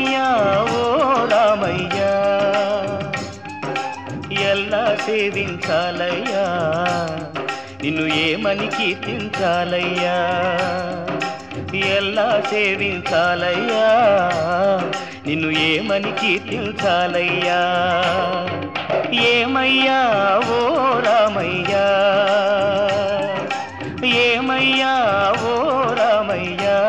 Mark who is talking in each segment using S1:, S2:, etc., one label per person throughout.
S1: ఏమయ్యా ఓ రామయ్యా ఎలా సేవించాలయ్యా నిన్ను ఏమని కీర్తించాలయ్యా ఎలా సేవించాలయ్యా నిన్ను ఏమని కీర్తించాలయ్యా ఏమయ్యా ఓ రామయ్యా ఏమయ్యా ఓ రామయ్యా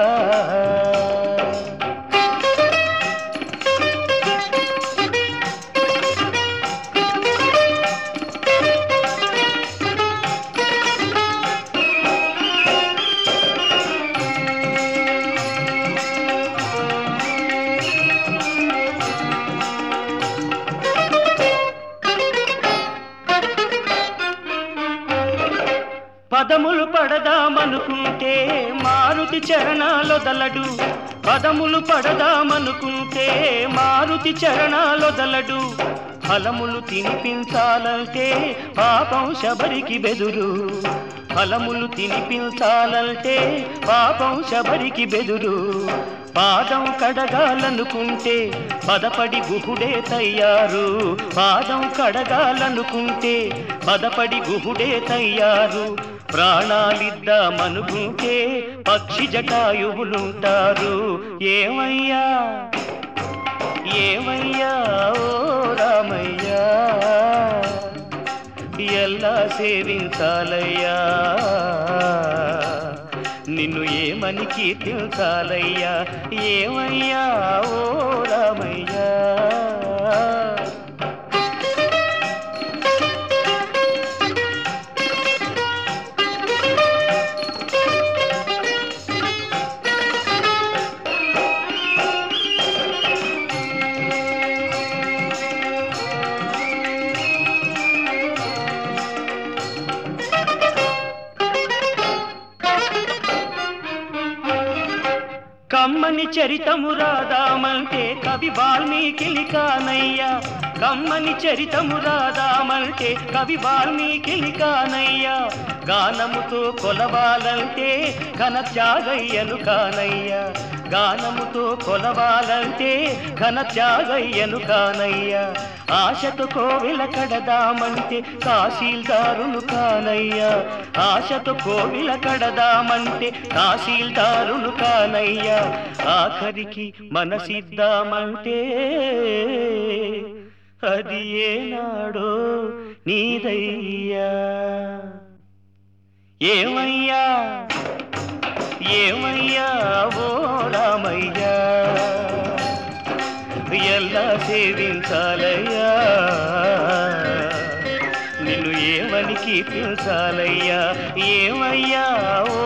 S1: పదములు పడదామనుకుంటే మారుతి చరణాలొదలడు పదములు పడదామనుకుంటే మారుతి చరణాలొదలడు ఫలములు తినిపించాలంటే పాపం శబరికి బెదురు ఫలములు తినిపించాలంటే పాపం శబరికి బెదురు పాదం కడగాలనుకుంటే పదపడి గుహుడే తయ్యారు పాదం కడగాలనుకుంటే పదపడి గుహుడే తయ్యారు ప్రాణాలిద్దామనుకుంటే పక్షి జటాయువులుంటారు ఏమయ్యా ఏమయ్యా ఓ రామయ్యా ఎలా సేవించాలయ్యా నిన్ను ఏమని కీర్తించాలయ్యా ఏమయ్యా ఓ రామయ్యా కమ్మని చరితము రాదామంటే కవి వాల్మీకిని కానయ్యా కమ్మని చరితము రాదామంటే కవి వాల్మీకిని కానయ్యా గానముతో కొలవాలంటే ఘన త్యాగయ్యను కానయ్యా గానముతో కొలవాలంటే ఘన త్యాగయ్యను కానయ్యా ఆశతో కోవిల కడదామంటే తహసీల్దారును కానయ్యా ఆశతో కోవిల కడదామంటే తహసీల్దారును కానయ్యా ఆఖరికి మనసిద్దామంటే అది ఏనాడో నీదయ్యా ఏమయ్యా ఏమయ్యా ఓ రామయ్యా ఎలా సేవించాలయ్యా నిన్ను ఏమని కీర్తించాలయ్యా ఏమయ్యా